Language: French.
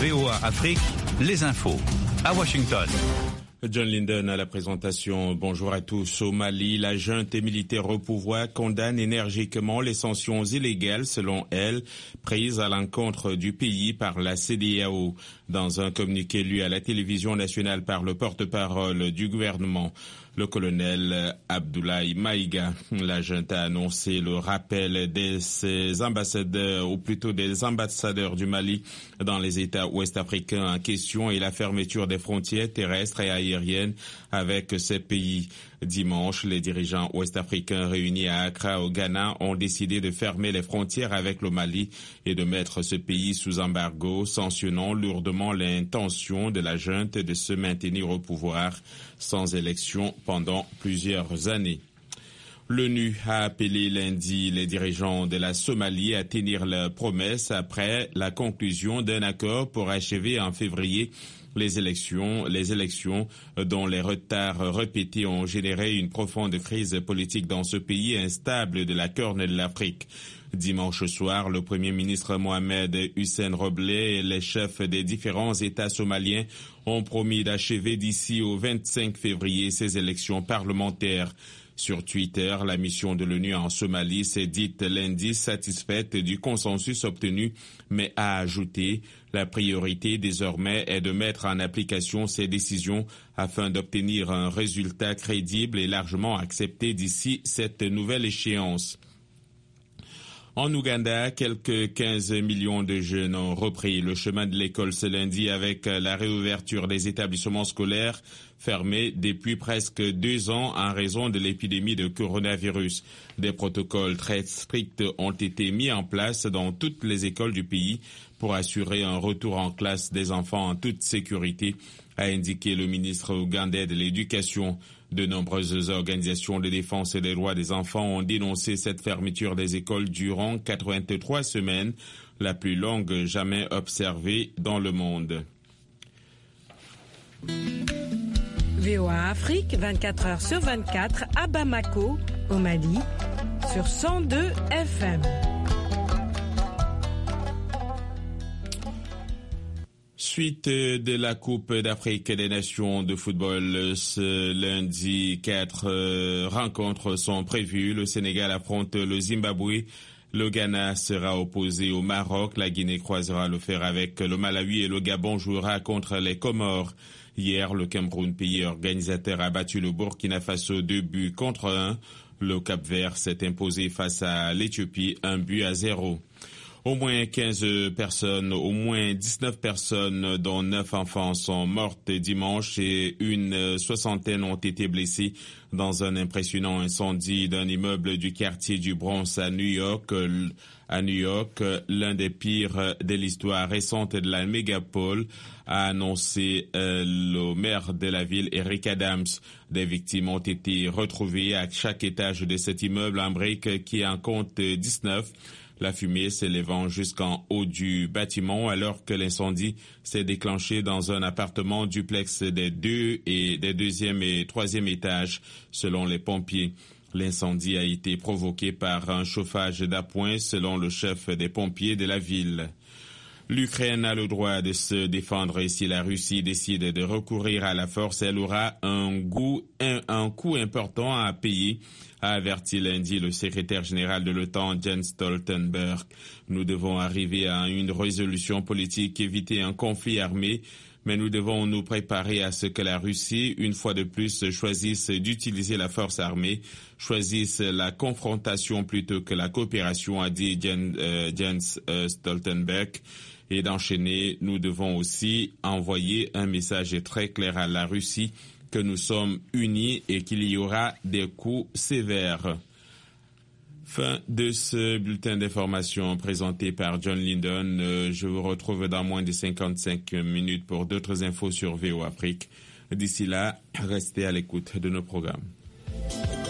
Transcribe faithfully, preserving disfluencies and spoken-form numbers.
V O A Afrique, les infos. À Washington. John Linden à la présentation. Bonjour à tous. Au Mali, la junte militaire au pouvoir condamne énergiquement les sanctions illégales, selon elle, prises à l'encontre du pays par la C D A O. Dans un communiqué lu à la télévision nationale par le porte-parole du gouvernement, le colonel Abdoulaye Maïga, la junte a annoncé le rappel de ses ambassadeurs, ou plutôt des ambassadeurs du Mali dans les États ouest-africains en question et la fermeture des frontières terrestres et aériennes avec ces pays. Dimanche, les dirigeants ouest-africains réunis à Accra au Ghana ont décidé de fermer les frontières avec le Mali et de mettre ce pays sous embargo, sanctionnant lourdement l'intention de la junte de se maintenir au pouvoir sans élection pendant plusieurs années. L'ONU a appelé lundi les dirigeants de la Somalie à tenir leurs promesses après la conclusion d'un accord pour achever en février les élections, les élections dont les retards répétés ont généré une profonde crise politique dans ce pays instable de la Corne de l'Afrique. Dimanche soir, le Premier ministre Mohamed Hussein Roble et les chefs des différents États somaliens ont promis d'achever d'ici au vingt-cinq février ces élections parlementaires. Sur Twitter, la mission de l'ONU en Somalie s'est dite lundi satisfaite du consensus obtenu, mais a ajouté « La priorité désormais est de mettre en application ces décisions afin d'obtenir un résultat crédible et largement accepté d'ici cette nouvelle échéance ». En Ouganda, quelques quinze millions de jeunes ont repris le chemin de l'école ce lundi avec la réouverture des établissements scolaires fermés depuis presque deux ans en raison de l'épidémie de coronavirus. Des protocoles très stricts ont été mis en place dans toutes les écoles du pays pour assurer un retour en classe des enfants en toute sécurité, a indiqué le ministre ougandais de l'Éducation. De nombreuses organisations de défense des droits des enfants ont dénoncé cette fermeture des écoles durant quatre-vingt-trois semaines, la plus longue jamais observée dans le monde. V O A Afrique, vingt-quatre heures sur vingt-quatre, à Bamako, au Mali, sur cent deux F M. Suite de la Coupe d'Afrique des Nations de football, ce lundi, quatre euh, rencontres sont prévues. Le Sénégal affronte le Zimbabwe. Le Ghana sera opposé au Maroc. La Guinée croisera le fer avec le Malawi et le Gabon jouera contre les Comores. Hier, le Cameroun, pays organisateur, a battu le Burkina Faso deux buts contre un. Le Cap-Vert s'est imposé face à l'Éthiopie, un but à zéro. Au moins quinze personnes, au moins dix-neuf personnes, dont neuf enfants, sont mortes dimanche et une soixantaine ont été blessées dans un impressionnant incendie d'un immeuble du quartier du Bronx à New York. À New York, l'un des pires de l'histoire récente de la mégapole, a annoncé euh, le maire de la ville, Eric Adams. Des victimes ont été retrouvées à chaque étage de cet immeuble en briques qui en compte dix-neuf. La fumée s'élevant jusqu'en haut du bâtiment alors que l'incendie s'est déclenché dans un appartement duplex des deux et des deuxième et troisième étages, selon les pompiers. L'incendie a été provoqué par un chauffage d'appoint, selon le chef des pompiers de la ville. L'Ukraine a le droit de se défendre et si la Russie décide de recourir à la force, elle aura un, goût, un, un coût important à payer, a averti lundi le secrétaire général de l'OTAN, Jens Stoltenberg. Nous devons arriver à une résolution politique, éviter un conflit armé, mais nous devons nous préparer à ce que la Russie, une fois de plus, choisisse d'utiliser la force armée, choisisse la confrontation plutôt que la coopération, a dit Jens, euh, Jens euh, Stoltenberg. Et d'enchaîner, nous devons aussi envoyer un message très clair à la Russie que nous sommes unis et qu'il y aura des coups sévères. Fin de ce bulletin d'information présenté par John Linden. Je vous retrouve dans moins de cinquante-cinq minutes pour d'autres infos sur V O Afrique. D'ici là, restez à l'écoute de nos programmes.